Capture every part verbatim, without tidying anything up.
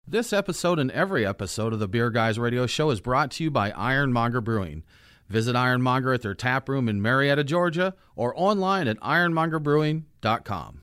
This episode and every episode of the Beer Guys Radio Show is brought to you by Ironmonger Brewing. Visit Ironmonger at their tap room in Marietta, Georgia, or online at ironmonger brewing dot com.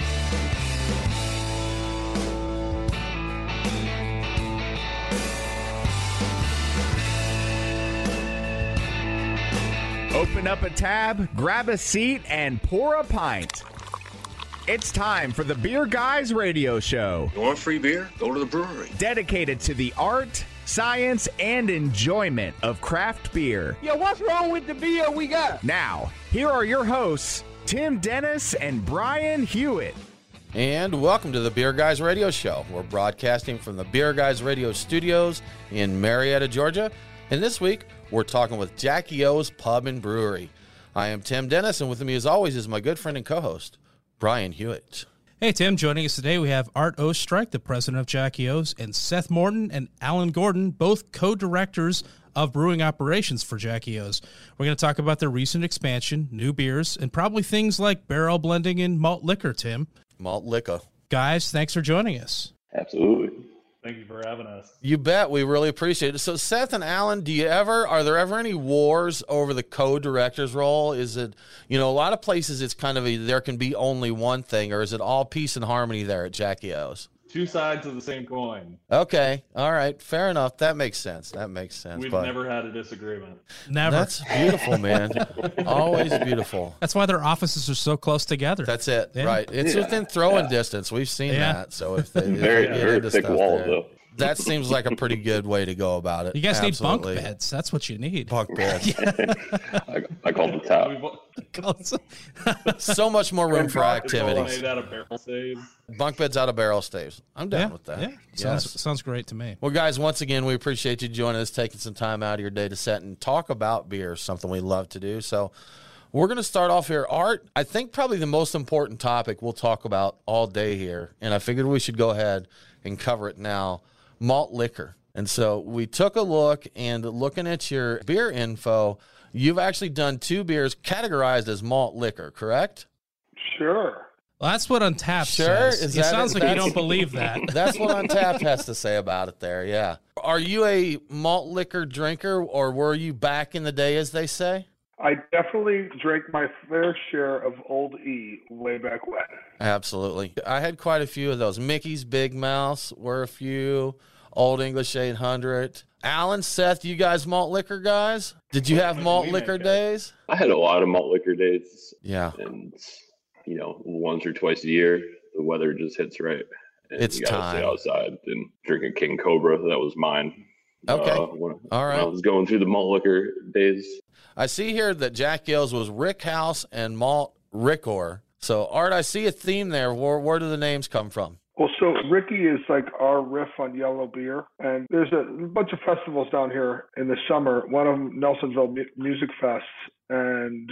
Open up a tab, grab a seat, and pour a pint. It's time for the Beer Guys Radio Show. You want free beer? Go to the brewery. Dedicated to the art, science, and enjoyment of craft beer. Yo, what's wrong with the beer we got? Now, here are your hosts, Tim Dennis and Brian Hewitt. And welcome to the Beer Guys Radio Show. We're broadcasting from the Beer Guys Radio Studios in Marietta, Georgia. And this week, we're talking with Jackie O's Pub and Brewery. I am Tim Dennis, and with me, as always, is my good friend and co-host, Brian Hewitt. Hey, Tim. Joining us today, we have Art Oestreich, the president of Jackie O's, and Seth Morton and Alan Gordon, both co-directors of brewing operations for Jackie O's. We're going to talk about their recent expansion, new beers, and probably things like barrel blending and malt liquor, Tim. Malt liquor. Guys, thanks for joining us. Absolutely. Thank you for having us. You bet. We really appreciate it. So, Seth and Alan, do you ever, are there ever any wars over the co-director's role? Is it, you know, a lot of places it's kind of a, there can be only one thing, or is it all peace and harmony there at Jackie O's? Two sides of the same coin. Okay. All right. Fair enough. That makes sense. That makes sense. We've but never had a disagreement. Never. That's beautiful, man. Always beautiful. That's why their offices are so close together. That's it. Yeah. Right. It's Yeah. within throwing Yeah. distance. We've seen Yeah. that. So if they, if Very, they get very into thick stuff walls, there, though. that seems like a pretty good way to go about it. You guys Absolutely. need bunk beds. That's what you need. Bunk beds. I, I call it the top. We've So much more room for it's all activities. made out of barrel staves. Bunk beds out of barrel staves. I'm down Yeah, with that. yeah. Yes. Sounds, sounds great to me. Well, guys, once again, we appreciate you joining us, taking some time out of your day to sit and talk about beer, something we love to do. So we're going to start off here. Art, I think probably the most important topic we'll talk about all day here, and I figured we should go ahead and cover it now, malt liquor. And so we took a look, and looking at your beer info, you've actually done two beers categorized as malt liquor, correct? Sure. Well, that's what Untapped Sure? says. Is It that- sounds like you that's- don't believe that. That's what Untapped has to say about it there, yeah. Are you a malt liquor drinker, or were you back in the day, as they say? I definitely drank my fair share of Old E way back when. Absolutely. I had quite a few of those. Mickey's Big Mouse were a few. Old English eight hundred. Alan, Seth, you guys malt liquor guys? Did you have malt We liquor make it. days? I had a lot of malt liquor days, Yeah. and you know, once or twice a year, the weather just hits right. And It's you gotta time. stay outside and drink a King Cobra. That was mine. Okay. Uh, when, All when right. I was going through the malt liquor days. I see here that Jack Gill's was Rick House and Malt Rickor. So, Art, I see a theme there. Where, where do the names come from? Well, so Ricky is like our riff on yellow beer, and there's a bunch of festivals down here in the summer. One of them, Nelsonville Mu- Music Fest, and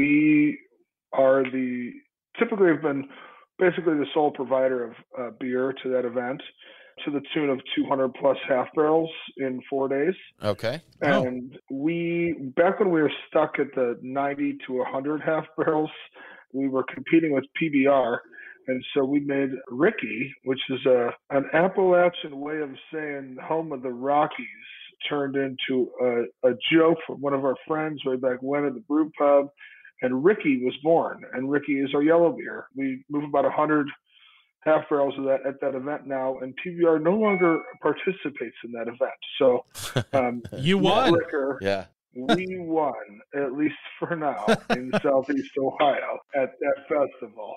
we are the typically have been basically the sole provider of uh, beer to that event, to the tune of two hundred plus half barrels in four days. Okay. Oh. And we, back when we were stuck at the ninety to one hundred half barrels, we were competing with P B R. And so we made Ricky, which is a an Appalachian way of saying home of the Rockies, turned into a, a joke from one of our friends way back when at the brew pub. And Ricky was born. And Ricky is our yellow beer. We move about one hundred half barrels of that at that event now, and P B R no longer participates in that event. So um, You malt won. liquor, Yeah. we won, at least for now, in Southeast Ohio at that festival.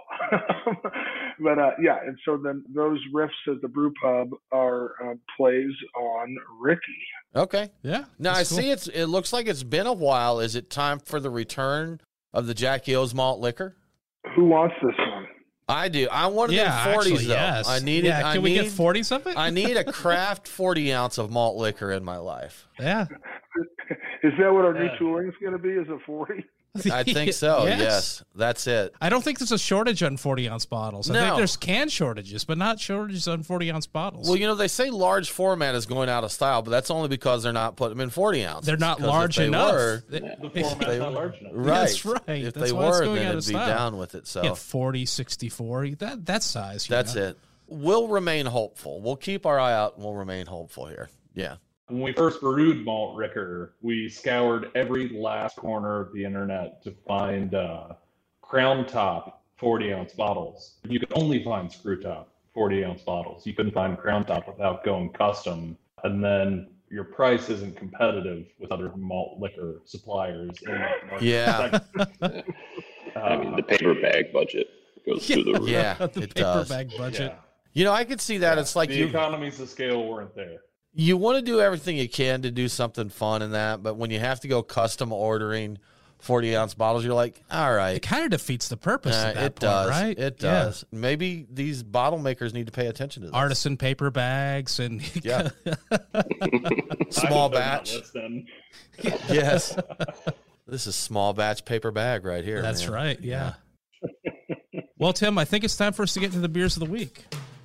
But uh, yeah, and so then those riffs at the brew pub are uh, plays on Ricky. Okay. Yeah. Now, I that's cool. see it's. It looks like it's been a while. Is it time for the return of the Jack Gill's malt liquor? Who wants this one? I do. I wanted Yeah, in forties actually, though. yes. I need Yeah, it. I can we need, get forties of it? I need a craft forty ounce of malt liquor in my life. Yeah. Is that what our Yeah. new tooling is going to be? Is it forty? I think so. Yes. That's it. I don't think there's a shortage on forty ounce bottles. I No. think there's can shortages, but not shortages on forty ounce bottles. Well, you know, they say large format is going out of style, but that's only because they're not putting them in forty ounces. They're not 'Cause if large they enough. Were, They- The format's they- not large enough. right. That's right. If That's they why it's were, going then out it'd of be style. down with it. So Get forty, sixty-four, that, that size. you that's know. it. we'll remain hopeful. We'll keep our eye out and we'll remain hopeful here. Yeah. When we first brewed Malt Ricker, we scoured every last corner of the internet to find uh, Crown Top forty ounce bottles. You could only find Screw Top forty ounce bottles. You couldn't find Crown Top without going custom. And then your price isn't competitive with other malt liquor suppliers in that market. Yeah. I mean, the paper bag budget goes through the roof. Yeah, the it paper does. bag budget. Yeah. You know, I could see that. It's like the you economies of scale weren't there. you want to do everything you can to do something fun in that, but when you have to go custom ordering forty ounce bottles, you're like, all right. It kind of defeats the purpose Uh, of that it point, does. right? It Yeah. does. Maybe these bottle makers need to pay attention to this. Artisan paper bags and Yeah. Small I would put batch. that list in. Yes. This is small batch paper bag right here. That's man. right. Yeah. Well, Tim, I think it's time for us to get to the beers of the week.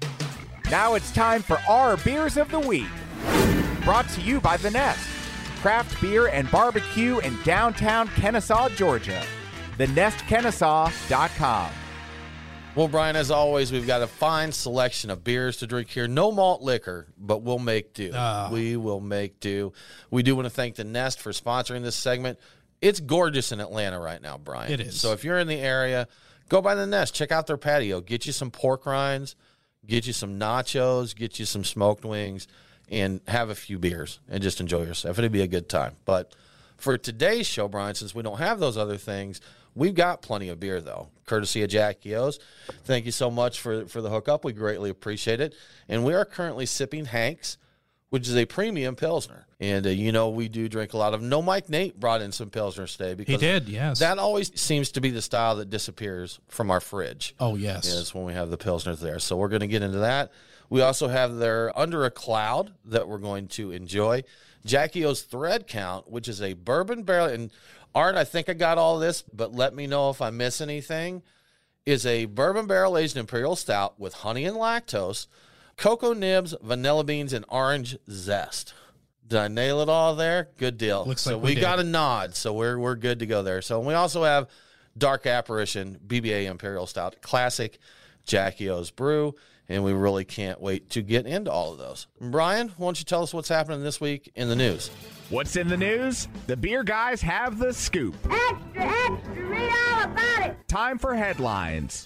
Now it's time for our Beers of the Week. Brought to you by The Nest, craft beer and barbecue in downtown Kennesaw, Georgia. the nest kennesaw dot com. Well, Brian, as always, we've got a fine selection of beers to drink here. No malt liquor, but we'll make do. Ah. We will make do. We do want to thank The Nest for sponsoring this segment. It's gorgeous in Atlanta right now, Brian. It is. So if you're in the area, go by The Nest. Check out their patio. Get you some pork rinds, get you some nachos, get you some smoked wings, and have a few beers and just enjoy yourself. It'll be a good time. But for today's show, Brian, since we don't have those other things, we've got plenty of beer, though, courtesy of Jackie O's. Thank you so much for, for the hookup. We greatly appreciate it. And we are currently sipping Hank's, which is a premium Pilsner. And, uh, you know, we do drink a lot of. No, Mike Nate brought in some Pilsners today. Because He did, yes. that always seems to be the style that disappears from our fridge. Oh, yes. Is when we have the Pilsners there. So we're going to get into that. We also have their Under a Cloud that we're going to enjoy. Jackie O's Thread Count, which is a bourbon barrel. And Art, I think I got all this, but let me know if I miss anything. Is a bourbon barrel aged imperial stout with honey and lactose, cocoa nibs, vanilla beans, and orange zest. Did I nail it all there? Good deal. Looks so like we we did. got a nod, so we're we're good to go there. So we also have Dark Apparition B B A Imperial Stout, classic Jackie O's brew, and we really can't wait to get into all of those. Brian, why don't you tell us what's happening this week in the news? What's in the news? The beer guys have the scoop. Extra, extra, read all about it. Time for headlines.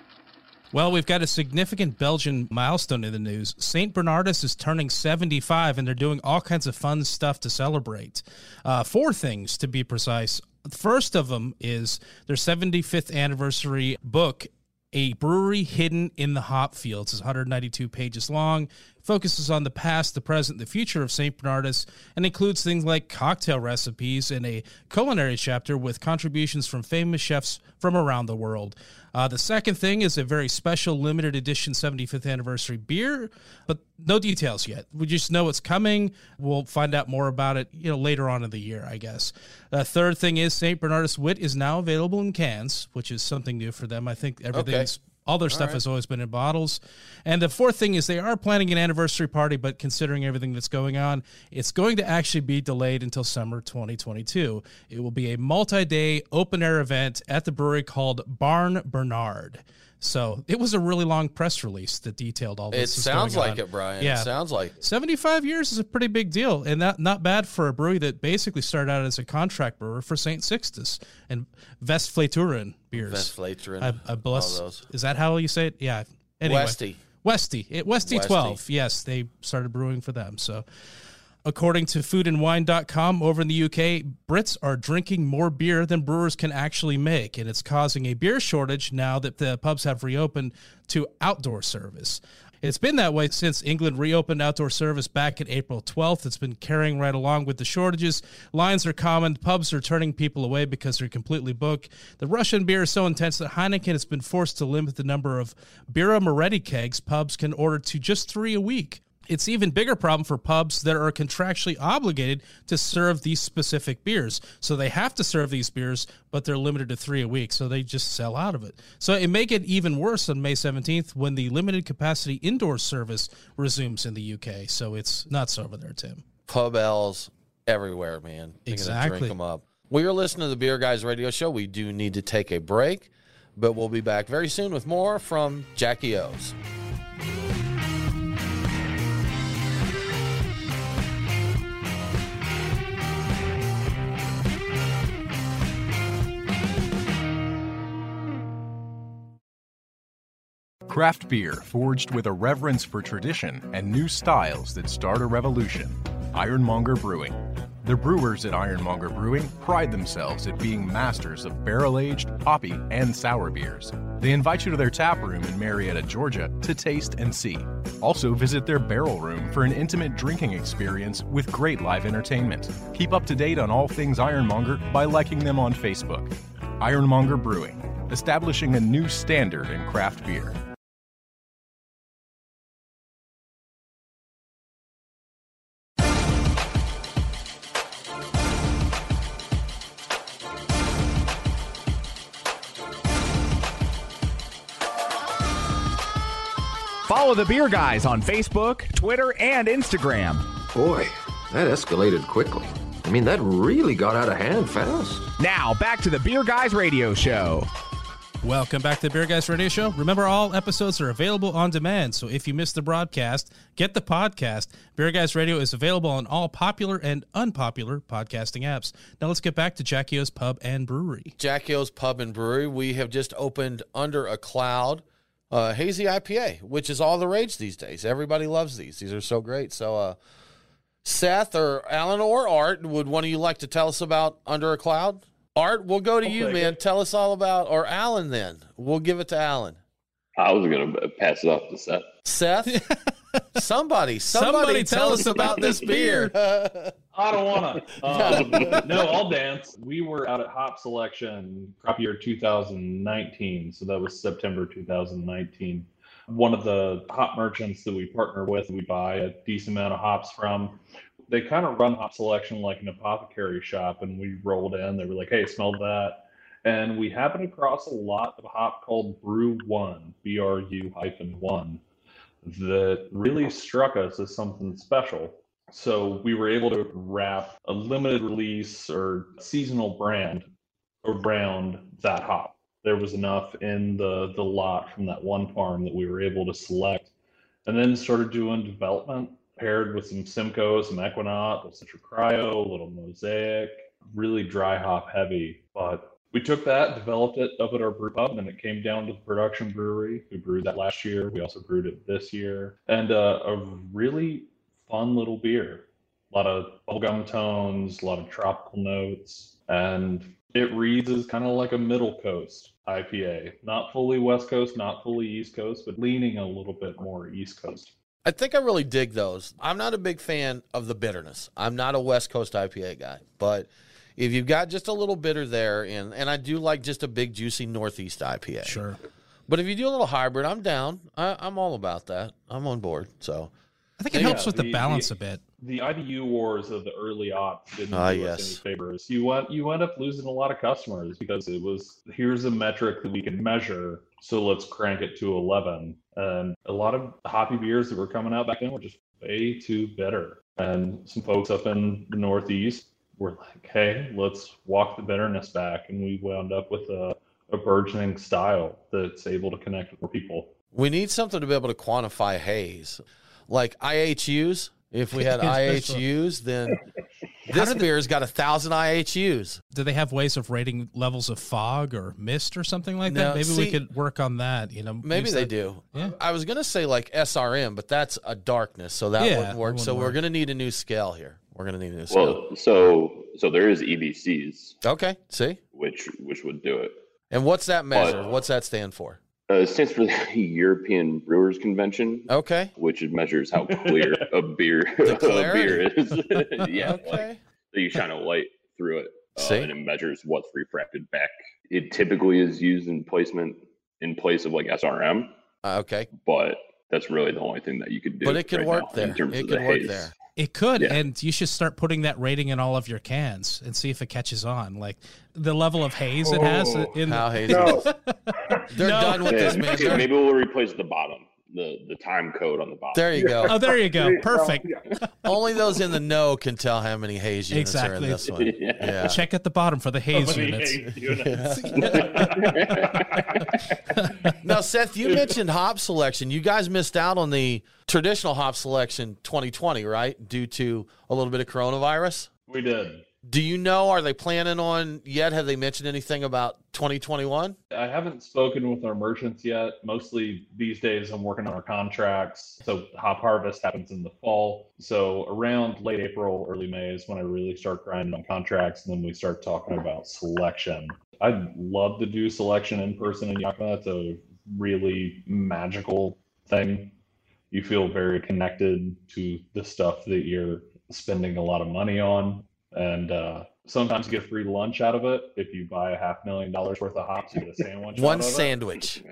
Well, we've got a significant Belgian milestone in the news. Saint Bernardus is turning seventy-five, and they're doing all kinds of fun stuff to celebrate. Uh, four things, to be precise. The first of them is their seventy-fifth anniversary book, A Brewery Hidden in the Hop Fields. It's one hundred ninety-two pages long, focuses on the past, the present, the future of Saint Bernardus, and includes things like cocktail recipes and a culinary chapter with contributions from famous chefs from around the world. Uh, the second thing is a very special limited edition seventy-fifth anniversary beer, but no details yet. We just know it's coming. We'll find out more about it, you know, later on in the year, I guess. The third thing is Saint Bernardus Wit is now available in cans, which is something new for them. I think everything's all their stuff right. has always been in bottles. And the fourth thing is they are planning an anniversary party, but considering everything that's going on, it's going to actually be delayed until summer twenty twenty-two. It will be a multi-day open-air event at the brewery called Barn Bernard. So it was a really long press release that detailed all It this. is sounds going like on. it, Brian. Yeah. It sounds like it. seventy-five years is a pretty big deal, and not, not bad for a brewery that basically started out as a contract brewer for Saint Sixtus and Westfleturen beers. Westfleturen, I, I bless. all those. Is that how you say it? Yeah. Anyway. Westy. Westy. It, Westy Westy. twelve. Yes, they started brewing for them. So, according to food and wine dot com over in the U K, Brits are drinking more beer than brewers can actually make, and it's causing a beer shortage now that the pubs have reopened to outdoor service. It's been that way since England reopened outdoor service back in April twelfth. It's been carrying right along with the shortages. Lines are common. Pubs are turning people away because they're completely booked. The Russian beer is so intense that Heineken has been forced to limit the number of Birra Moretti kegs pubs can order to just three a week. It's even bigger problem for pubs that are contractually obligated to serve these specific beers. So they have to serve these beers, but they're limited to three a week, so they just sell out of it. So it may get even worse on May seventeenth when the limited capacity indoor service resumes in the U K. So it's nuts over there, Tim. Pub L's everywhere, man. They're Exactly. gonna drink them up. We are listening to the Beer Guys Radio Show. We do need to take a break, but we'll be back very soon with more from Jackie O's. Craft beer forged with a reverence for tradition and new styles that start a revolution. Ironmonger Brewing. The brewers at Ironmonger Brewing pride themselves at being masters of barrel-aged, hoppy, and sour beers. They invite you to their tap room in Marietta, Georgia to taste and see. Also visit their barrel room for an intimate drinking experience with great live entertainment. Keep up to date on all things Ironmonger by liking them on Facebook. Ironmonger Brewing, establishing a new standard in craft beer. Follow the Beer Guys on Facebook, Twitter, and Instagram. Boy, that escalated quickly. I mean, that really got out of hand fast. Now, back to the Beer Guys Radio Show. Welcome back to the Beer Guys Radio Show. Remember, all episodes are available on demand, so if you missed the broadcast, get the podcast. Beer Guys Radio is available on all popular and unpopular podcasting apps. Now let's get back to Jackie O's Pub and Brewery. Jackie O's Pub and Brewery. We have just opened Under a Cloud uh, Hazy I P A, which is all the rage these days. Everybody loves these. These are so great. So, uh, Seth or Alan or Art, would one of you like to tell us about Under a Cloud? Art, we'll go to I'll you, take man. it. Tell us all about, or Alan then. We'll give it to Alan. I was going to pass it off to Seth. Seth? somebody, somebody, Somebody tell, us about this beer. I don't want to. Um, no, I'll dance. We were out at Hop Selection crop year two thousand nineteen, so that was September two thousand nineteen. One of the hop merchants that we partner with, we buy a decent amount of hops from. They kind of run Hop Selection like an apothecary shop, and we rolled in. They were like, hey, smell that. And we happened across a lot of hop called Brew One, B R U hyphen one, that really struck us as something special. So we were able to wrap a limited release or seasonal brand around that hop. There was enough in the, the lot from that one farm that we were able to select, and then started doing development paired with some Simcoe, some Equinaut, a Citra Cryo, a little Mosaic, really dry hop heavy. But we took that, developed it up at our brew pub, and it came down to the production brewery. We brewed that last year. We also brewed it this year. And uh, a really fun little beer. A lot of bubblegum tones, a lot of tropical notes, and it reads as kind of like a middle coast I P A. Not fully West Coast, not fully East Coast, but leaning a little bit more East Coast. I think I really dig those. I'm not a big fan of the bitterness. I'm not a West Coast I P A guy, but if you've got just a little bitter there, and, and I do like just a big, juicy Northeast I P A. Sure. But if you do a little hybrid, I'm down. I, I'm all about that. I'm on board. So I think it Yeah, helps with the, the- balance the- a bit. The I B U wars of the early aughts didn't Ah, do us yes. any favors. You went, you end up losing a lot of customers because it was, here's a metric that we can measure, so let's crank it to eleven. And a lot of hoppy beers that were coming out back then were just way too bitter. And some folks up in the Northeast were like, hey, let's walk the bitterness back. And we wound up with a, a burgeoning style that's able to connect with more people. we need something to be able to quantify haze. Like I H Us. If we had I H Us, then this beer's got a thousand I H Us. Do they have ways of rating levels of fog or mist or something like No, that? Maybe see- we could work on that. You know, Maybe use they that- do. Yeah. I was going to say like S R M, but that's a darkness, so that Yeah, wouldn't work. that So wouldn't we're work. going to need a new scale here. We're going to need a new scale. Well, so so there is E B Cs, Okay, see? which which would do it. And what's that measure? But- What's that stand for? Uh, it stands for the European Brewers Convention, Okay. which measures how clear a beer The a clarity. beer is. yeah, Okay. like so you shine a light through it, uh, See? and it measures what's refracted back. It typically is used in placement in place of like S R M, Uh, okay. but that's really the only thing that you could do. But it could right work now there. In terms It of could the work haze. there. It could, Yeah. and you should start putting that rating in all of your cans and see if it catches on. Like the level of haze it has Oh, in How the, hazy? No. They're No. done with Yeah, this, man. maybe, They're- maybe we'll replace the bottom, the the time code on the bottom. There you go. Oh, there you go. See, no, Perfect. yeah. Only those in the know can tell how many haze units are in Exactly. this one. Yeah. Yeah. Check at the bottom for the haze Somebody units. hates units. Now, Seth, you mentioned hop selection. You guys missed out on the traditional hop selection twenty twenty, right? Due to a little bit of coronavirus. We did. Do you know, are they planning on yet? Have they mentioned anything about twenty twenty-one? I haven't spoken with our merchants yet. Mostly these days I'm working on our contracts. So hop harvest happens in the fall. So around late April, early May is when I really start grinding on contracts, and then we start talking about selection. I'd love to do selection in person in Yakima. It's a really magical thing. You feel very connected to the stuff that you're spending a lot of money on. And uh, sometimes you get free lunch out of it. If you buy a half million dollars worth of hops, you get a sandwich. One out of sandwich.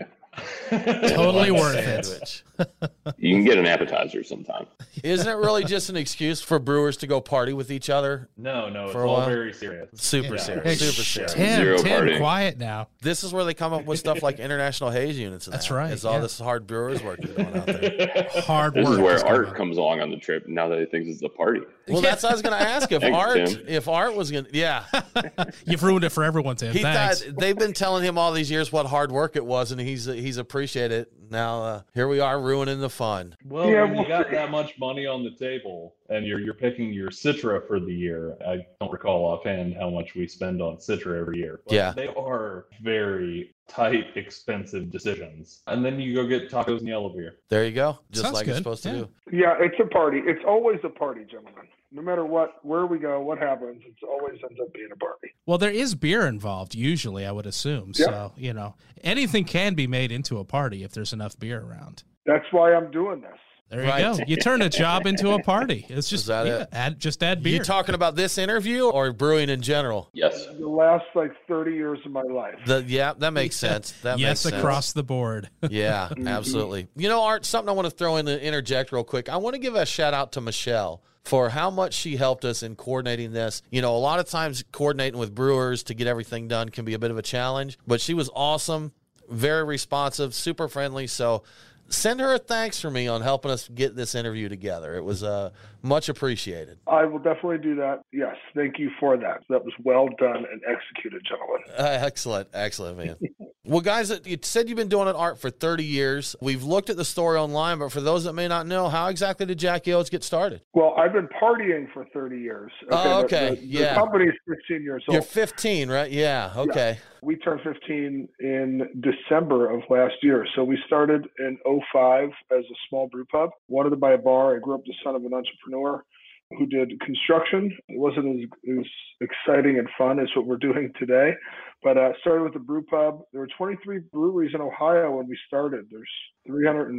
Totally One worth sandwich. it. You can get an appetizer sometime. Isn't it really just an excuse for brewers to go party with each other? No, no, it's For a all while? very serious. Super Yeah. serious. Hey, Super shh, serious. Tim, Zero Tim, partying. quiet now. This is where they come up with stuff like international haze units. And That's that. right, It's all yeah. this hard brewers work you're doing out there. Hard This work. is where is going Art on. comes along on the trip now that he thinks it's a party. Well, that's what I was going to ask. If Thanks, Art, Tim. if Art was going to, yeah. You've ruined it for everyone, Tim. He Thanks. thought they've been telling him all these years what hard work it was, and he's he's appreciated it. Now uh, here we are ruining the fun. Well, Yeah, when you we'll got see. that much money on the table and you're you're picking your Citra for the year, I don't recall offhand how much we spend on Citra every year. But Yeah. they are very tight, expensive decisions. And then you go get tacos and yellow beer. There you go, just Sounds like it's good. supposed to Yeah. do. Yeah, it's a party. It's always a party, gentlemen. No matter what, where we go, what happens, it always ends up being a party. Well, there is beer involved, usually, I would assume. Yeah. So, you know, anything can be made into a party if there's enough beer around. That's why I'm doing this. There you Right. go. You turn a job into a party. It's just Is that yeah, it? add just add beer. You talking about this interview or brewing in general? Yes. The last like thirty years of my life. The yeah, that makes sense. That yes, makes sense. across the board. Yeah, absolutely. You know, Art, something I want to throw in and interject real quick. I want to give a shout out to Michelle for how much she helped us in coordinating this. You know, a lot of times coordinating with brewers to get everything done can be a bit of a challenge, but she was awesome, very responsive, super friendly. So send her a thanks for me on helping us get this interview together. It was uh, much appreciated. I will definitely do that. Yes, thank you for that. That was well done and executed, gentlemen. Uh, excellent, excellent, man. Well, guys, you said you've been doing it, Art, for thirty years. We've looked at the story online, but for those that may not know, how exactly did Jackie O's get started? Well, I've been partying for thirty years. Oh, the- okay, The, the yeah. company's fifteen years old. You're fifteen, right? Yeah, okay. We turned fifteen in December of last year. So we started in oh five as a small brew pub. Wanted to buy a bar. I grew up the son of an entrepreneur who did construction. It wasn't as, as exciting and fun as what we're doing today, but uh, started with the brew pub. There were twenty-three breweries in Ohio when we started. There's three hundred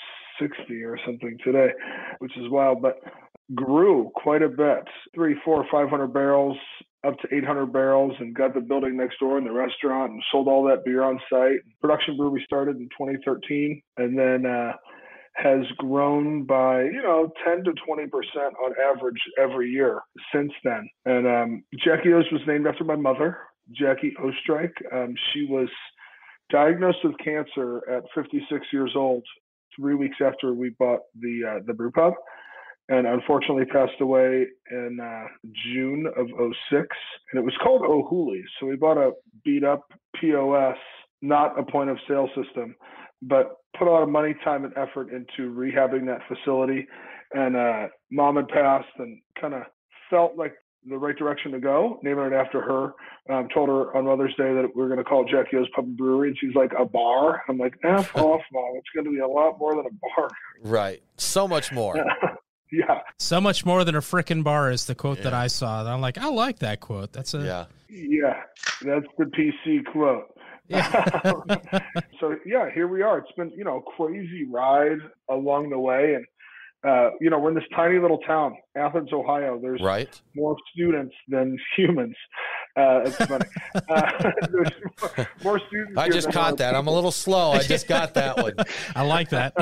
sixty or something today, which is wild, but grew quite a bit. Three, four, five hundred barrels up to eight hundred barrels, and got the building next door and the restaurant and sold all that beer on site. Production brewery started in twenty thirteen, and then uh, has grown by, you know, ten to twenty percent on average every year since then. And um, Jackie O's was named after my mother, Jackie Ostrike. Um, she was diagnosed with cancer at fifty-six years old, three weeks after we bought the uh, the brew pub, and unfortunately passed away in uh, June of oh six. And it was called O'Hooley's. So we bought a beat up P O S, not a point of sale system, but put a lot of money, time, and effort into rehabbing that facility. And uh, mom had passed and kind of felt like the right direction to go, naming it after her. Um, told her on Mother's Day that we were going to call it Jackie O's Pub and Brewery. And she's like, a bar? I'm like, F off, Mom. It's going to be a lot more than a bar. Right. So much more. Yeah. So much more than a frickin' bar is the quote Yeah. that I saw. And I'm like, I like that quote. That's a Yeah. Yeah. That's the P C quote. yeah. So yeah, here we are. It's been, you know, a crazy ride along the way. And, uh, you know, we're in this tiny little town, Athens, Ohio. There's Right. more students than humans. Uh, it's funny. Uh, there's more, more students. I here just than caught there that. are I'm a little slow. I just got that one. I like that.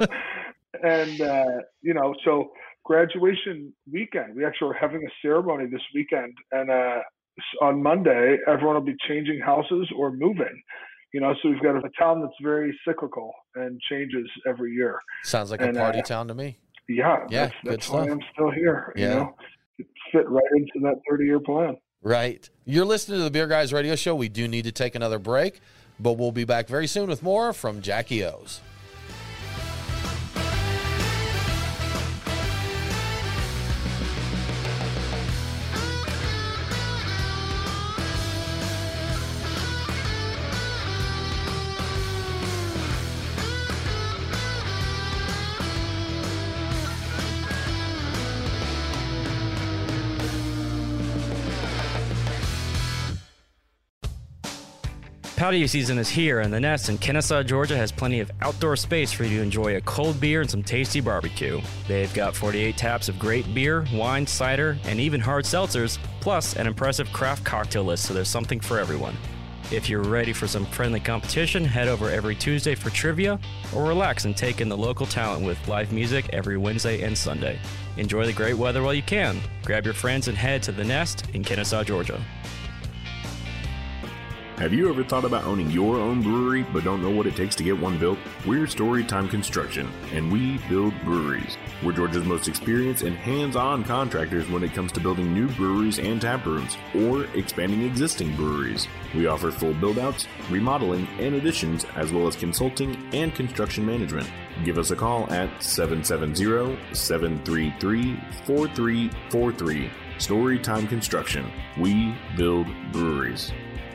And, uh, you know, so graduation weekend, we actually are having a ceremony this weekend. And uh, on Monday, everyone will be changing houses or moving. You know, so we've got a town that's very cyclical and changes every year. Sounds like And, a party uh, town to me. Yeah, Yeah, that's, good that's why stuff. I'm still here. Yeah. You know, it fit right into that thirty-year plan. Right. You're listening to the Beer Guys Radio Show. We do need to take another break, but we'll be back very soon with more from Jackie O's. holiday season is here, and the Nest in Kennesaw, Georgia has plenty of outdoor space for you to enjoy a cold beer and some tasty barbecue. They've got forty-eight taps of great beer, wine, cider, and even hard seltzers, plus an impressive craft cocktail list, so there's something for everyone. If you're ready for some friendly competition, head over every Tuesday for trivia, or relax and take in the local talent with live music every Wednesday and Sunday. Enjoy the great weather while you can. Grab your friends and head to the Nest in Kennesaw, Georgia. Have you ever thought about owning your own brewery but don't know what it takes to get one built? We're Storytime Construction, and we build breweries. We're Georgia's most experienced and hands-on contractors when it comes to building new breweries and tap rooms, or expanding existing breweries. We offer full build-outs, remodeling, and additions, as well as consulting and construction management. Give us a call at seven seven zero, seven three three, four three four three. Storytime Construction. We build breweries.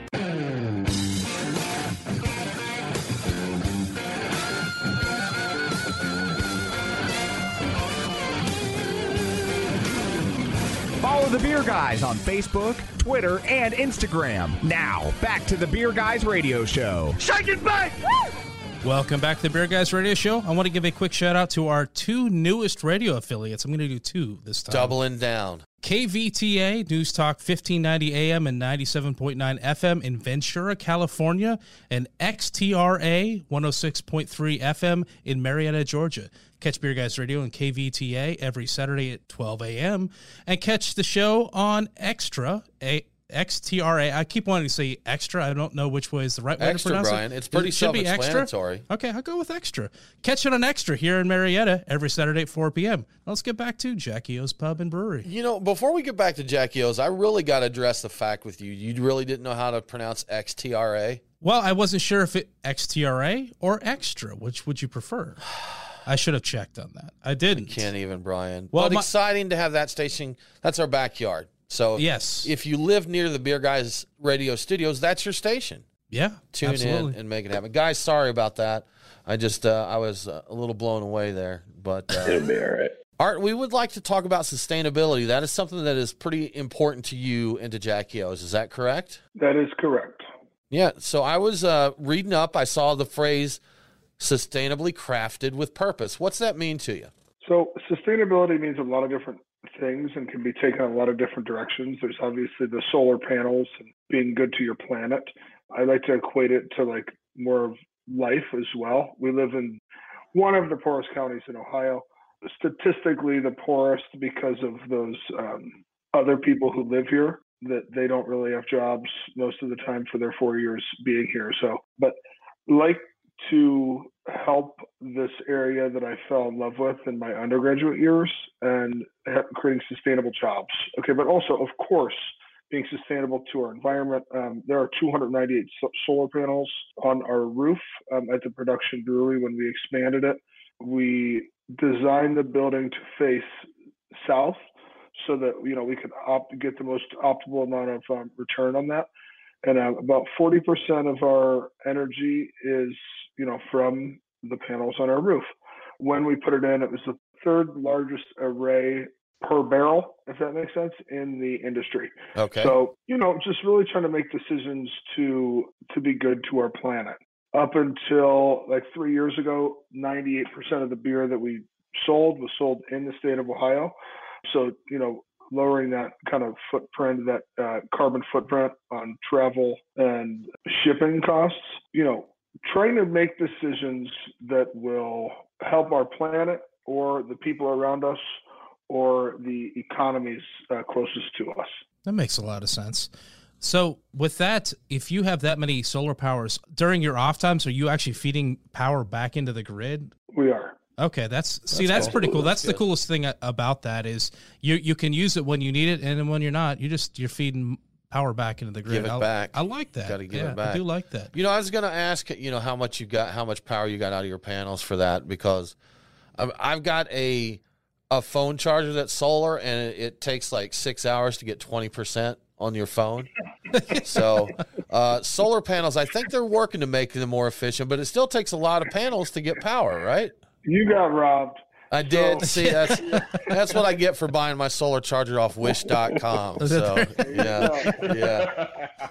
Follow the Beer Guys on Facebook, Twitter, and Instagram. Now, back to the Beer Guys Radio Show. Shake it back! Welcome back to the Beer Guys Radio Show. I want to give a quick shout out to our two newest radio affiliates. I'm going to do two this time. Doubling down. K V T A, News Talk fifteen ninety A M and ninety-seven point nine F M in Ventura, California, and X T R A one oh six point three F M in Marietta, Georgia. Catch Beer Guys Radio and K V T A every Saturday at twelve A M and catch the show on Extra, a X T R A. I keep wanting to say extra. I don't know which way is the right way extra, to pronounce Brian. it. It's pretty it should be self-explanatory. Extra. Okay, I'll go with Extra. Catch it on Extra here in Marietta every Saturday at four P M Let's get back to Jackie O's Pub and Brewery. You know, before we get back to Jackie O's, I really got to address the fact with you. You really didn't know how to pronounce X T R A? Well, I wasn't sure if it X T R A or Extra. Which would you prefer? I should have checked on that. I didn't. I can't even, Brian. Well, but my- exciting to have that station. That's our backyard. So yes, if you live near the Beer Guys Radio Studios, that's your station. Yeah, Tune absolutely. in and make it happen. Guys, sorry about that. I just, uh, I was uh, a little blown away there. But uh, It'll be all right. Art, we would like to talk about sustainability. That is something that is pretty important to you and to Jackie O's. Is that correct? That is correct. Yeah. So I was uh, reading up. I saw the phrase sustainably crafted with purpose. What's that mean to you? So sustainability means a lot of different things and can be taken in a lot of different directions. There's obviously the solar panels and being good to your planet. I like to equate it to like more of life as well. We live in one of the poorest counties in Ohio, statistically the poorest because of those um, other people who live here, that they don't really have jobs most of the time for their four years being here. So, but like to help this area that I fell in love with in my undergraduate years and creating sustainable jobs. Okay, but also, of course, being sustainable to our environment. Um, there are two hundred ninety-eight so- solar panels on our roof um, at the production brewery. When we expanded it, we designed the building to face south so that, you know, we could opt- get the most optimal amount of um, return on that. And uh, about forty percent of our energy is, you know, from the panels on our roof. When we put it in, it was the third largest array per barrel, if that makes sense, in the industry. Okay. So, you know, just really trying to make decisions to to be good to our planet. Up until like three years ago, ninety-eight percent of the beer that we sold was sold in the state of Ohio. So, you know, lowering that kind of footprint, that uh, carbon footprint on travel and shipping costs, you know, trying to make decisions that will help our planet or the people around us or the economies uh, closest to us. That makes a lot of sense. So with that, if you have that many solar powers during your off times, are you actually feeding power back into the grid? We are. Okay, that's, that's see, that's cool. pretty cool. That's, That's the coolest thing about that is you you can use it when you need it, and then when you're not, you just you're feeding power back into the grid. Give it I, back. I like that. Got to give yeah, it back. I do like that. You know, I was going to ask, you know, how much you got, how much power you got out of your panels for that, because I've, I've got a a phone charger that's solar, and it, it takes like six hours to get twenty percent on your phone. So uh, solar panels, I think they're working to make them more efficient, but it still takes a lot of panels to get power, right? You got robbed. I did. See, that's that's what I get for buying my solar charger off wish dot com. So, yeah, yeah.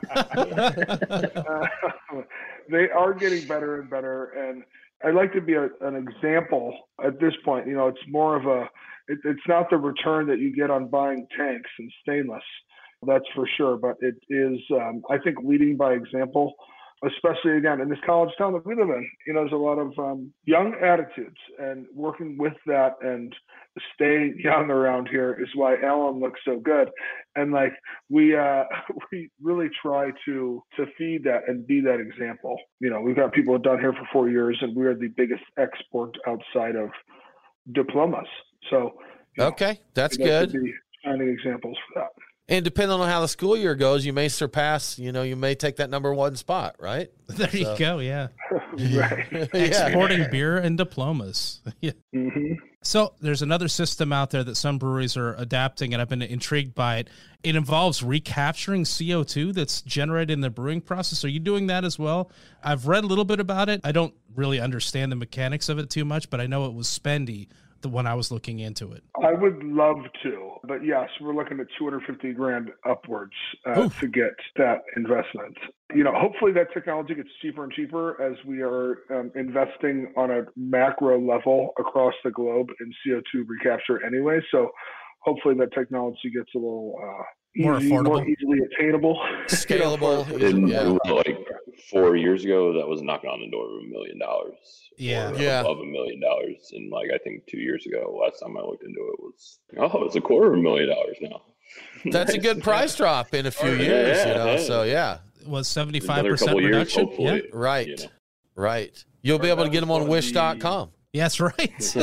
uh, they are getting better and better. And I'd like to be a, an example at this point. You know, it's more of a, it, it's not the return that you get on buying tanks and stainless. That's for sure. But it is, um, I think, leading by example, especially, again, in this college town that we live in. You know, there's a lot of um, young attitudes, and working with that and staying young around here is why Alan looks so good. And like we uh, we really try to to feed that and be that example. You know, we've got people who've done here for four years, and we are the biggest export outside of diplomas. So, you okay, know, that's we'd like good. to be finding examples for that. And depending on how the school year goes, you may surpass, you know, you may take that number one spot, right? There so. you go, yeah. Right. Exporting beer and diplomas. Yeah. Mm-hmm. So there's another system out there that some breweries are adapting, and I've been intrigued by it. It involves recapturing C O two that's generated in the brewing process. Are you doing that as well? I've read a little bit about it. I don't really understand the mechanics of it too much, but I know it was spendy the when I was looking into it. I would love to, but yes, we're looking at two hundred fifty grand upwards uh, to get that investment. You know, hopefully that technology gets cheaper and cheaper as we are um, investing on a macro level across the globe in C O two recapture anyway. So hopefully that technology gets a little uh, more easy, affordable, more easily attainable, scalable. And, yeah. Like four years ago, that was knocking on the door of a million dollars. Yeah, yeah, above a million dollars. And like I think two years ago, last time I looked into it was oh, it's a quarter of a million dollars now. That's a good price drop in a few Oh, yeah, years, yeah, you know. yeah. So yeah, it was seventy-five Another percent couple years, reduction. hopefully. Yeah, right, You know. right. You'll be able to get them on wish dot com. Yeah, that's right. So,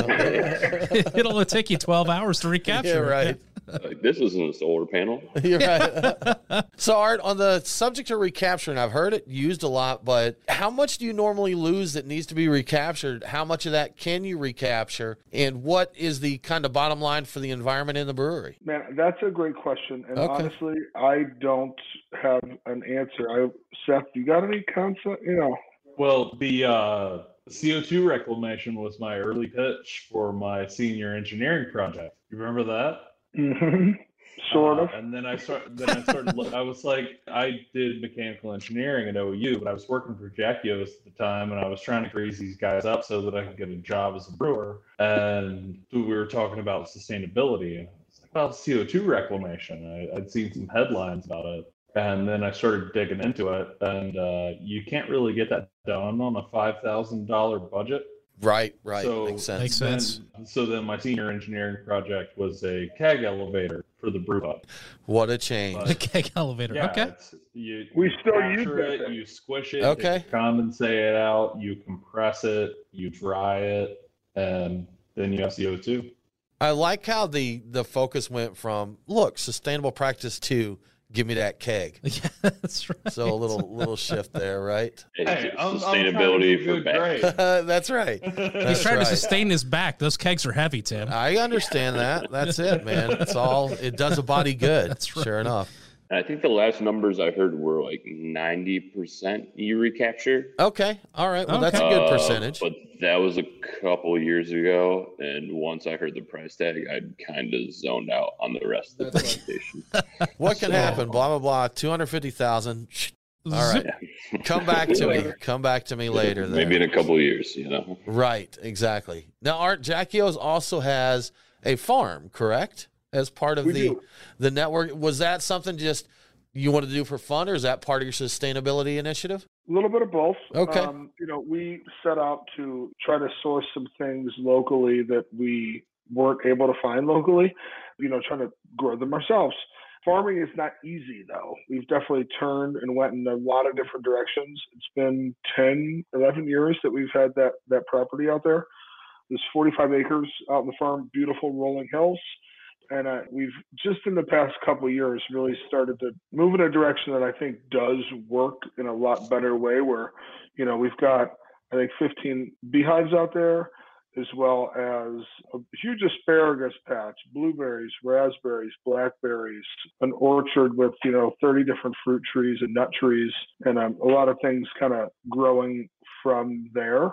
it'll take you twelve hours to recapture. Yeah, right. Like, this isn't a solar panel. You're right. So, Art, on the subject of recapturing, I've heard it used a lot, but how much do you normally lose that needs to be recaptured? How much of that can you recapture? And what is the kind of bottom line for the environment in the brewery? Man, that's a great question. And Okay. honestly, I don't have an answer. I, Seth, you got any concept? You know, Well, the uh, C O two reclamation was my early pitch for my senior engineering project. You remember that? mm-hmm. sort of. Uh, and then I started. Then I started. I was like, I did mechanical engineering at O U, but I was working for Jackie O's at the time, and I was trying to grease these guys up so that I could get a job as a brewer. And we were talking about sustainability. And it's like, well, C O two reclamation. I, I'd seen some headlines about it. And then I started digging into it, and uh, you can't really get that done on a five thousand dollars budget. Right, right. So Makes sense. Makes then, sense. So then my senior engineering project was a keg elevator for the brew pub. What a change. The keg elevator. Yeah, Okay. it's, you, We you still capture use that it, thing. you squish it, Okay. you condensate it out, you compress it, you dry it, and then you have C O two. I like how the, the focus went from, look, sustainable practice to give me that keg. Yeah, that's right. So a little little shift there, right? Hey, I'm, I'm Sustainability trying to do for back. great. That's right. He's That's trying right. to sustain his back. Those kegs are heavy, Tim. I understand that. That's it, man. It's all, it does a body good. That's right. Sure enough. And I think the last numbers I heard were like ninety percent e-recapture. Okay. All right. Well, that's a Okay. good Uh, percentage. but that was a couple years ago, and once I heard the price tag, I kind of zoned out on the rest of the presentation. What can happen? Blah, blah, blah. two hundred fifty thousand. All right. Come back to me. Come back to me later. There. Maybe in a couple of years, you know. Right. Exactly. Now, Art, Jackie O's also has a farm, correct? As part of We the do. the network. Was that something just you wanted to do for fun, or is that part of your sustainability initiative? A little bit of both. Okay. Um, you know, we set out to try to source some things locally that we weren't able to find locally, you know, trying to grow them ourselves. Farming is not easy, though. We've definitely turned and went in a lot of different directions. It's been ten, eleven years that we've had that, that property out there. There's forty-five acres out in the farm, beautiful rolling hills. And uh, we've just in the past couple of years really started to move in a direction that I think does work in a lot better way where, you know, we've got, I think, fifteen beehives out there, as well as a huge asparagus patch, blueberries, raspberries, blackberries, an orchard with, you know, thirty different fruit trees and nut trees, and um, a lot of things kind of growing from there.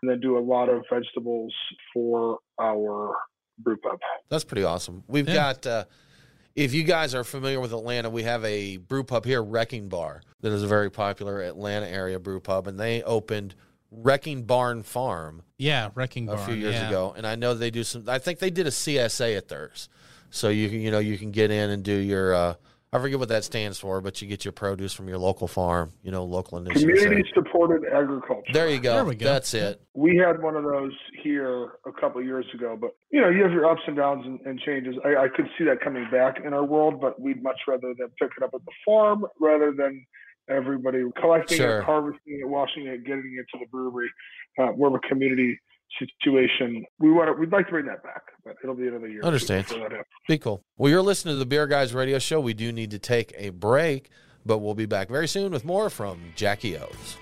and then do a lot of vegetables for our brew pub. That's pretty awesome. We've yeah. got, uh, if you guys are familiar with Atlanta, we have a brew pub here, Wrecking Bar, that is a very popular Atlanta area brew pub, and they opened Wrecking Barn Farm. Yeah, Wrecking Barn. A few years yeah. ago, and I know they do some. I think they did a C S A at theirs, so you can, you know, you can get in and do your. Uh, I forget what that stands for, but you get your produce from your local farm. You know, local initiatives. Community supported agriculture. There you go. There we go. That's it. We had one of those here a couple of years ago, but you know, you have your ups and downs and, and changes. I, I could see that coming back in our world, but we'd much rather them pick it up at the farm rather than everybody collecting Sure. it, harvesting it, washing it, getting it to the brewery. Uh, more of a community situation. We want to, we'd like to bring that back, but it'll be another year. Understand. Be cool. Well, you're listening to the Beer Guys Radio Show. We do need to take a break, but we'll be back very soon with more from Jackie O's.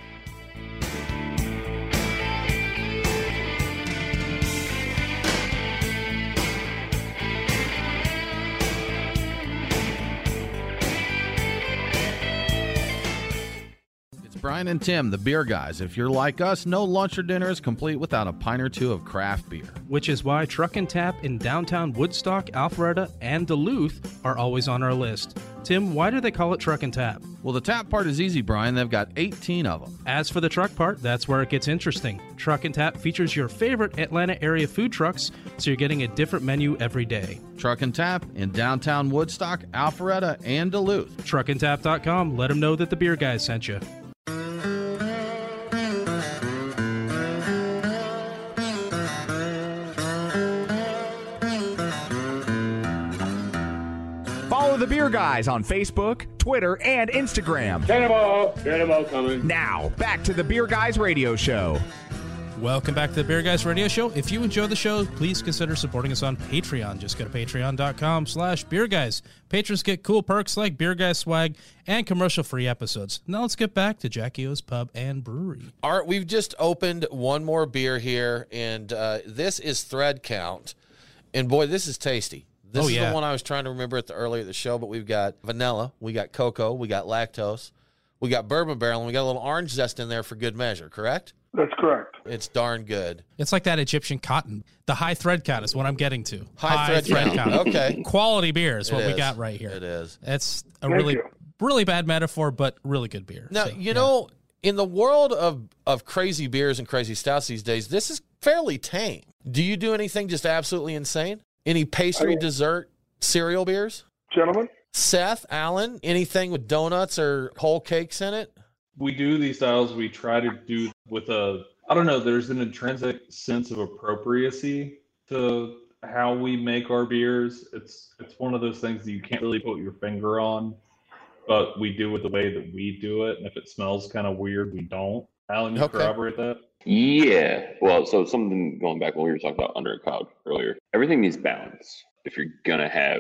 Brian and Tim, the Beer Guys. If you're like us, no lunch or dinner is complete without a pint or two of craft beer. Which is why Truck and Tap in downtown Woodstock, Alpharetta, and Duluth are always on our list. Tim, why do they call it Truck and Tap? Well, the tap part is easy, Brian. They've got eighteen of them. As for the truck part, that's where it gets interesting. Truck and Tap features your favorite Atlanta area food trucks, so you're getting a different menu every day. Truck and Tap in downtown Woodstock, Alpharetta, and Duluth. truck and tap dot com. Let them know that the Beer Guys sent you. Follow the Beer Guys on Facebook, Twitter, and Instagram. Cannonball! Cannonball coming. Now, back to the Beer Guys Radio Show. Welcome back to the Beer Guys Radio Show. If you enjoy the show, please consider supporting us on Patreon. Just go to patreon dot com slash beer guys. Patrons get cool perks like Beer Guys swag and commercial-free episodes. Now let's get back to Jackie O's Pub and Brewery. Art, we've just opened one more beer here, and uh, this is Thread Count. And boy, this is tasty. This oh, is yeah. the one I was trying to remember at the earlier of the show, but we've got vanilla, we got cocoa, we got lactose, we got bourbon barrel, and we got a little orange zest in there for good measure, correct? That's correct. It's darn good. It's like that Egyptian cotton. The high thread count is what I'm getting to. High, thread, count. Okay. Quality beer is It what is. we got right here. It is. It's a Thank really, you. really bad metaphor, but really good beer. Now, So, you yeah. know, in the world of, of crazy beers and crazy stouts these days, this is fairly tame. Do you do anything just absolutely insane? Any pastry, I mean- dessert, cereal beers? Gentlemen? Seth, Alan, anything with donuts or whole cakes in it? We do these styles. We try to do with a, I don't know, there's an intrinsic sense of appropriacy to how we make our beers. It's it's one of those things that you can't really put your finger on, but we do it the way that we do it. And if it smells kind of weird, we don't. Alan, you Okay. corroborate that? Yeah. Well, so something going back when we were talking about under a cloud earlier, everything needs balance. If you're going to have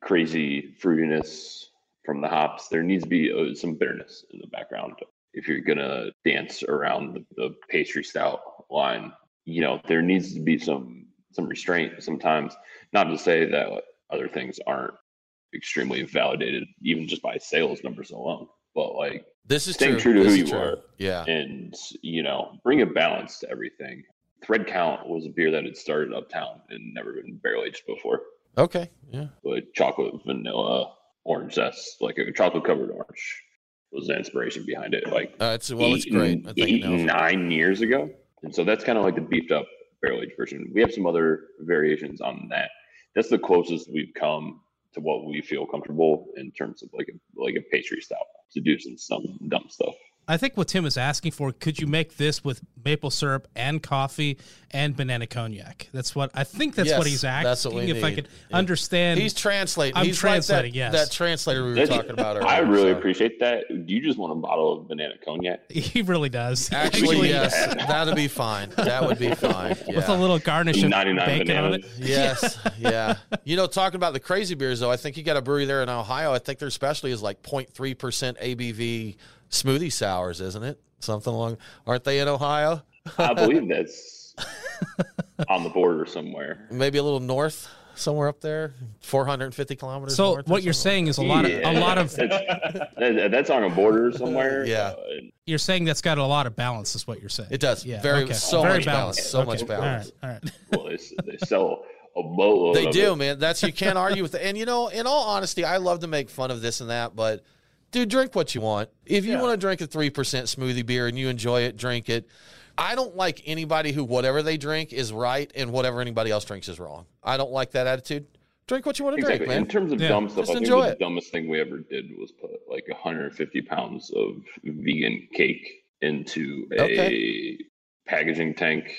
crazy fruitiness from the hops, there needs to be uh, some bitterness in the background. If you're going to dance around the, the pastry stout line, you know, there needs to be some some restraint sometimes. Not to say that other things aren't extremely validated, even just by sales numbers alone. But like, This is staying true. true to This who is you true. are, Yeah. and you know, bring a balance to everything. Thread Count was a beer that had started uptown and never been barrel aged before. Okay. Yeah. But chocolate, vanilla, orange zest, like a chocolate covered orange, was the inspiration behind it. Like, Uh, it's well, it's eight great. and- I think eight it knows. nine years ago, and so that's kind of like the beefed up barrel aged version. We have some other variations on that. That's the closest we've come to what we feel comfortable in terms of like a like a pastry stout to do some some dumb stuff. I think what Tim is asking for, could you make this with maple syrup and coffee and banana cognac? That's what I think that's Yes, what he's asking. that's what we if I need. could Yeah. understand. He's translating. I'm He's translating, like yes. that, that translator we were That's- talking about earlier. I really so. appreciate that. Do you just want a bottle of banana cognac? He really does. Actually, yes, that'd be fine. That would be fine. Yeah. With a little garnish of ninety-nine bacon on it. bananas. Yes, yeah. You know, talking about the crazy beers, though, I think you got a brewery there in Ohio. I think their specialty is like zero point three percent A B V smoothie sours, isn't it? Something along. Aren't they in Ohio? I believe that's on the border somewhere. Maybe a little north somewhere up there, four hundred fifty kilometers. So north what you're saying is a lot of a lot of That's, that's on a border somewhere. Yeah. Uh, you're saying that's got a lot of balance, is what you're saying. It does. Yeah, Very okay. so Very much balance. balanced. So Okay. much balance. All right, all right. well, they, they sell a boatload. They of do, it. man. That's you can't argue with it. And you know, in all honesty, I love to make fun of this and that, but dude, drink what you want. If you Yeah. want to drink a three percent smoothie beer and you enjoy it, drink it. I don't like anybody who whatever they drink is right and whatever anybody else drinks is wrong. I don't like that attitude. Drink what you want to Exactly. drink, man. In terms of Yeah. dumb stuff, Just I think enjoy the it. dumbest thing we ever did was put like one hundred fifty pounds of vegan cake into a Okay. packaging tank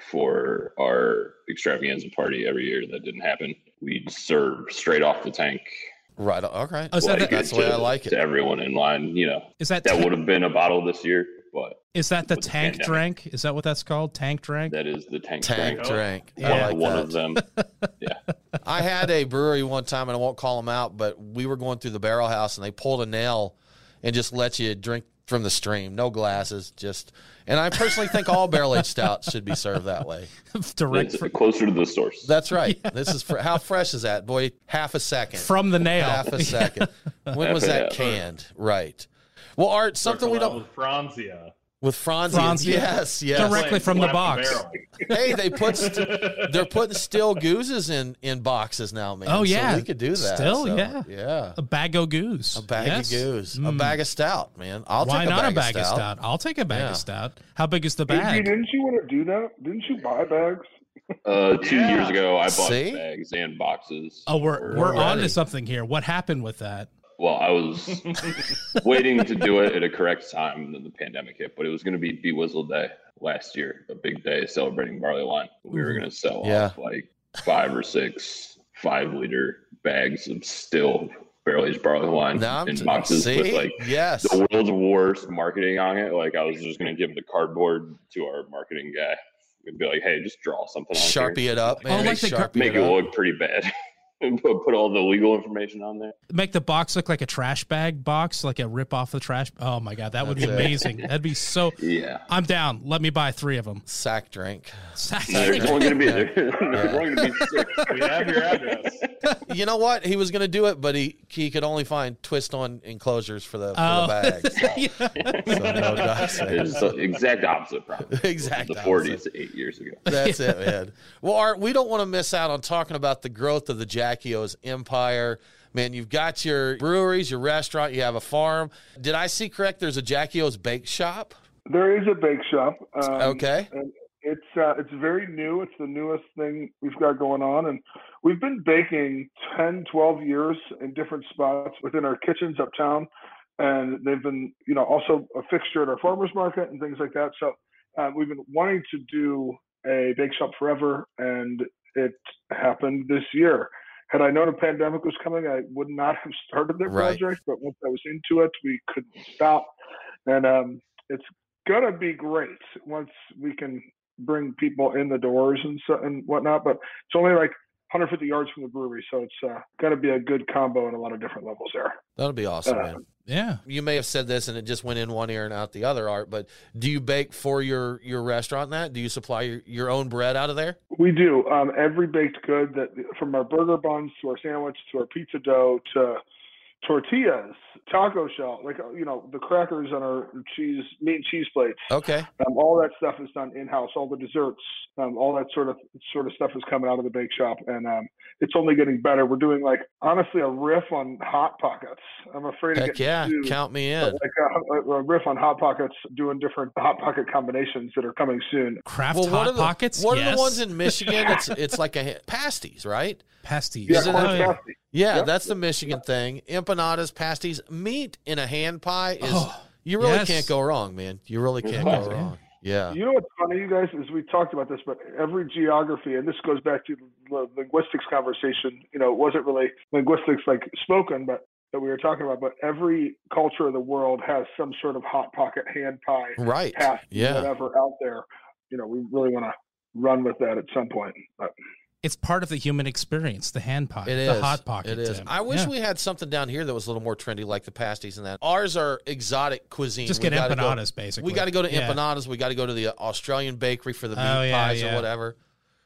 for our extravaganza party every year. That didn't happen. We'd serve straight off the tank. Right. Okay. Oh, is that like, the- That's the way to- I like To it. everyone in line, you know, Is that that ta- would have been a bottle this year, but is that the with the tank pandemic. drink? Is that what that's called? Tank drink? that is the tank, Tank drink. drink. Yeah. I like One that. of them. Yeah. I had a brewery one time, and I won't call them out, but we were going through the barrel house, and they pulled a nail and just let you drink from the stream, no glasses, just. And I personally think all barrel aged stouts should be served that way. Direct It's fr- closer to the source. That's right. This is for, how fresh is that, boy? Half a second. from the nail. Half a second. When was Half a that half. canned? Right. Well, Art, something we don't With Franzia. with Franzia. Franzia. Yes, yes. Directly from the Slap box. barrel. Hey, they put st- they're putting still gooses in in boxes now, man. Oh, yeah. so we could do that. Still, So, yeah. yeah. A bag of goose. A bag Yes. of goose, a Mm. bag of stout, man. I'll Why take a not bag a bag of of stout. stout? I'll take a bag Yeah. of stout. How big is the Hey, bag? didn't you want to do that? Didn't you buy bags? Uh, two Yeah. years ago, I bought See? bags and boxes. Oh, we're for- we're on to ready. something here. What happened with that? Well, I was waiting to do it at a correct time, and then the pandemic hit. But it was going to be Bee Whizzle Day last year, a big day celebrating barley wine. We were going to sell Yeah. off like five or six five liter bags of still barrel aged barley wine Now I'm in t- boxes see? with like Yes. the world's worst marketing on it. Like I was just going to give the cardboard to our marketing guy and be like, "Hey, just draw something on Sharpie here. it up, man. Oh, like the car- Sharpie Make it it up. look pretty bad." And put, put all the legal information on there. Make the box look like a trash bag box, like a rip off the trash. Oh my god, that would be That's it. amazing. That'd be so. Yeah. I'm down. Let me buy three of them. Sack drink. There's only going to be there. There's Yeah. only going to be six. We have your address. You know what? He was going to do it, but he he could only find twist on enclosures for the for Oh. the bags. So no dice. It's the exact opposite problem. Exact The opposite. forties eight years ago. That's it, man. Well, Art, we don't want to miss out on talking about the growth of the Jackie O's empire. Man, you've got your breweries, your restaurant, you have a farm. Did I see correct? There's a Jackie O's bake shop. There is a bake shop. Um, Okay. And it's uh, it's very new. It's the newest thing we've got going on, and we've been baking ten, twelve years in different spots within our kitchens uptown, and they've been, you know, also a fixture at our farmers market and things like that. So uh, we've been wanting to do a bake shop forever, and it happened this year. Had I known a pandemic was coming, I would not have started the Right. project. But once I was into it, we couldn't stop, and um, it's gonna be great once we can bring people in the doors and so and whatnot. But it's only like one hundred fifty yards from the brewery, so it's uh, gonna be a good combo in a lot of different levels there. That'll be awesome, Uh, man. Yeah. You may have said this and it just went in one ear and out the other, Art, but do you bake for your, your restaurant and that? Do you supply your, your own bread out of there? We do um, every baked good that from our burger buns to our sandwich to our pizza dough to tortillas, taco shell, like you know the crackers on our cheese meat and cheese plates. Okay. Um, all that stuff is done in house. All the desserts, um, all that sort of sort of stuff is coming out of the bake shop, and um, it's only getting better. We're doing like honestly a riff on Hot Pockets. I'm afraid Heck to get yeah. sued, Count me but in. like a, a riff on Hot Pockets, doing different Hot Pocket combinations that are coming soon. Kraft Well, Hot what are the, Pockets. What yes. are the ones in Michigan? It's it's like a pasties, right? pasties? Yeah, Isn't corn that- pasty. Yeah, Yep. that's the Michigan thing. Empanadas, pasties, meat in a hand pie is Oh, you really yes. can't go wrong, man. You really can't Yeah. go wrong. Yeah. You know what's funny, you guys, is we talked about this, but every geography, and this goes back to the linguistics conversation. You know, it wasn't really linguistics like spoken, but that we were talking about. But every culture of the world has some sort of hot pocket hand pie, Right. pasty, Yeah. whatever out there. You know, we really want to run with that at some point. But It's part of the human experience. The hand pie. It the is. hot pocket. It is. Tim. I wish Yeah. we had something down here that was a little more trendy, like the pasties and that. Ours are exotic cuisine. Just We get gotta go- empanadas, basically. We got to go to Yeah. empanadas. We got to go to the Australian bakery for the meat Oh, yeah, pies yeah. or whatever.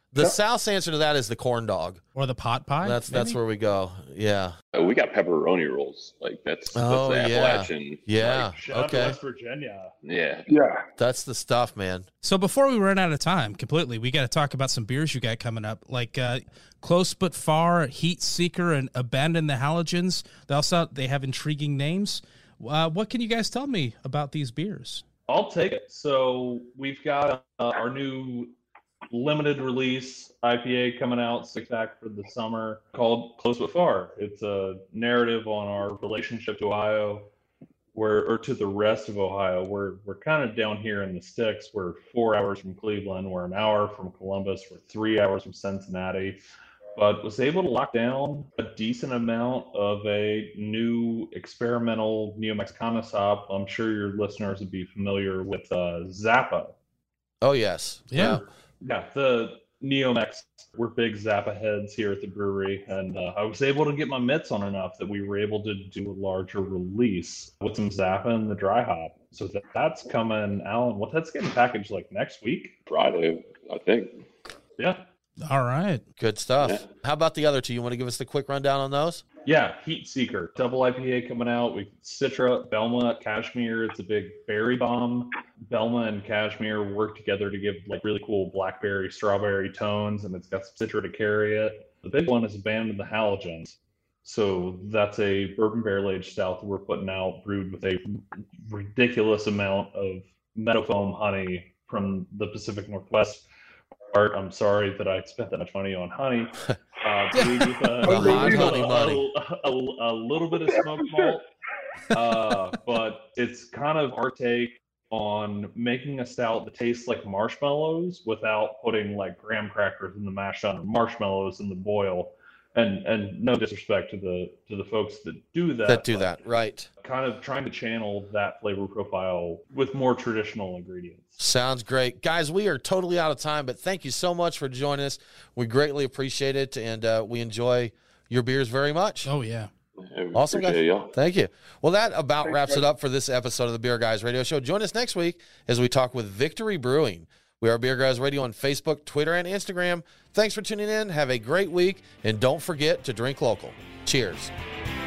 The South's answer to that is the corn dog. Or the pot pie? That's maybe? that's where we go. Yeah. Uh, we got pepperoni rolls. Like that's, that's Oh, the yeah. Appalachian. Yeah. like, Shout out to Okay. West Virginia. yeah. Yeah. That's the stuff, man. So before we run out of time completely, we got to talk about some beers you got coming up, like uh, Close But Far, Heat Seeker, and Abandon the Halogens. They also they have intriguing names. Uh, what can you guys tell me about these beers? I'll take it. So we've got uh, our new limited release I P A coming out, six pack for the summer, called Close But Far. It's a narrative on our relationship to Ohio, where or to the rest of Ohio. We're we're kind of down here in the sticks. We're four hours from Cleveland. We're an hour from Columbus. We're three hours from Cincinnati. But was able to lock down a decent amount of a new experimental Neo-Mexicana hop. I'm sure your listeners would be familiar with uh, Zappa. Oh, yes. Yeah. Yeah, the Neo-Mex, we're big Zappa heads here at the brewery, and uh, I was able to get my mitts on enough that we were able to do a larger release with some Zappa and the dry hop. So that, that's coming, Alan, what that's getting packaged like next week? Friday, I think. Yeah. All right. Good stuff. Yeah. How about the other two? You want to give us the quick rundown on those? Yeah, Heat Seeker, double I P A coming out. We Citra, Belma, Cashmere. It's a big berry bomb. Belma and Cashmere work together to give like really cool blackberry, strawberry tones, and it's got some Citra to carry it. The big one is Abandon the Halogens. So that's a bourbon barrel aged stout that we're putting out, brewed with a ridiculous amount of meadowfoam honey from the Pacific Northwest. Art, I'm sorry that I spent that much money on honey. Uh, brewed with a, The hot a- honey a- money. A, a, a little bit of smoked malt, uh, but it's kind of our take on making a stout that tastes like marshmallows without putting like graham crackers in the mash tun or marshmallows in the boil. And and no disrespect to the to the folks that do that. That do but that, right. Kind of trying to channel that flavor profile with more traditional ingredients. Sounds great. Guys, we are totally out of time, but thank you so much for joining us. We greatly appreciate it, and uh, we enjoy your beers very much. Oh, yeah. Yeah, we Awesome, guys. appreciate y'all. Thank you. Well, that about Thanks, wraps guys. it up for this episode of the Beer Guys Radio Show. Join us next week as we talk with Victory Brewing. We are Beer Guys Radio on Facebook, Twitter, and Instagram. Thanks for tuning in. Have a great week, and don't forget to drink local. Cheers.